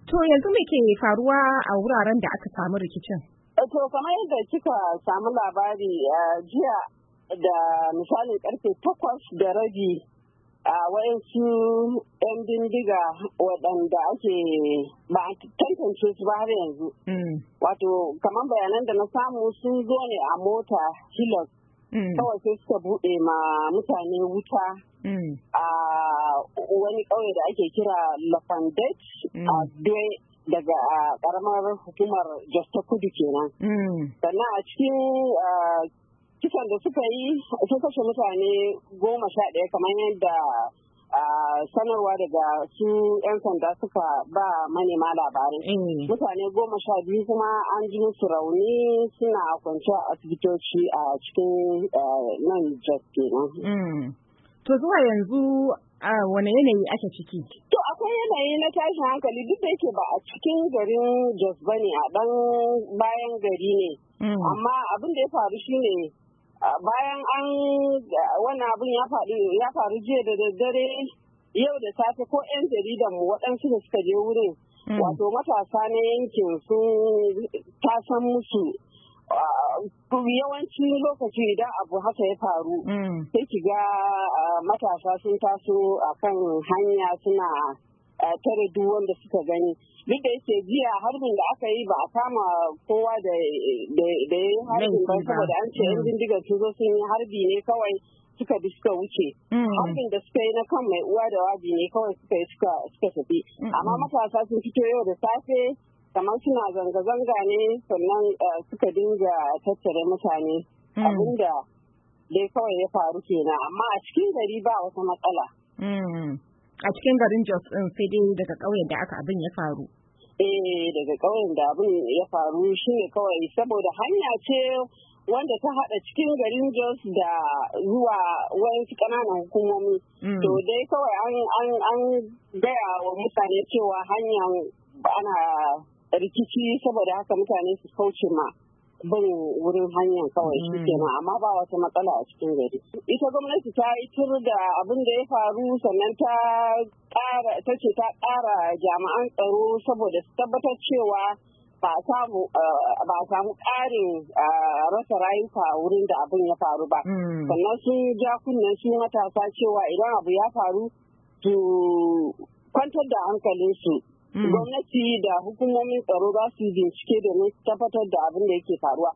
To yanzu me ke faruwa a wuraren da aka samu rikicin? To kamar yadda kika samu labari jiya da misalin karfe 8:30 a wayansu 'yan bindiga waɗanda ake ba a tantance su ba har yanzu. Wato kamar bayanan da na samu sun zo ne a mota Hilux. Kawai sai suka buɗe ma mutane wuta a wani ƙauye da ake kira Lafandet a Due daga ƙaramar hukumar Jos ta Kudu kenan. Sannan a cikin kisan da suka yi sun kashe mutane 11 kamar yadda sanarwa daga su 'yan sanda suka ba manema labarai. Mutane 12 kuma an ji musu rauni suna kwance a asibitoci a cikin nan Jos kenan. To zuwa yanzu wane yanayi ake ciki? To akwai yanayi na tashin hankali duk da yake ba a cikin garin Jos bane, a ɗan bayan gari ne. Amma abin da ya faru shine bayan wannan abin ya faru jiya da daddare, yau da safe ko 'yan jaridan mu waɗansu da suka je wurin wato matasa na yankin sun tasan musu yawanci lokaci idan abu haka ya faru sai ki ga matasa sun taso a kan hanya suna tare duk wanda suka gani. Duk da yake jiya harbin da aka yi ba a kama kowa da ya yi harbin ba, saboda an ce 'yan bindigar sun zo sun yi harbi ne kawai suka bi suka wuce. Harbin da suka yi na kan mai uwa da wabi ne kawai suka yi suka tafi. Amma matasa sun fito yau da safe kamar suna zanga-zanga ne, sannan suka dinga tattare mutane. Abinda dai kawai ya faru kenan, amma a cikin gari ba wata matsala. A cikin garin Jos ɗin sai dai daga ƙauyen da abin ya faru. Daga ƙauyen da abin ya faru shine kawai saboda hanya ce wanda ta haɗa cikin garin Jos da zuwa wayansu ƙananan hukumomi. To dai kawai an gaya wa mutane cewa hanyar ana rikici, saboda haka mutane su kauce ma bin wurin hanyar kawai shi kenan, amma ba wata matsala a cikin gari. Ita gwamnati ta yi tur da abin da ya faru, sannan ta ce ta ƙara jami'an tsaro saboda su tabbatar cewa ba a samu ƙarin rasa rayuka a wurin da abin ya faru ba. Sannan sun ja kunnen su matasa cewa idan abu ya faru su kwantar da hankalinsu. Gwamnati da hukumomin tsaro za su yi bincike domin tabbatar da abin da yake faruwa.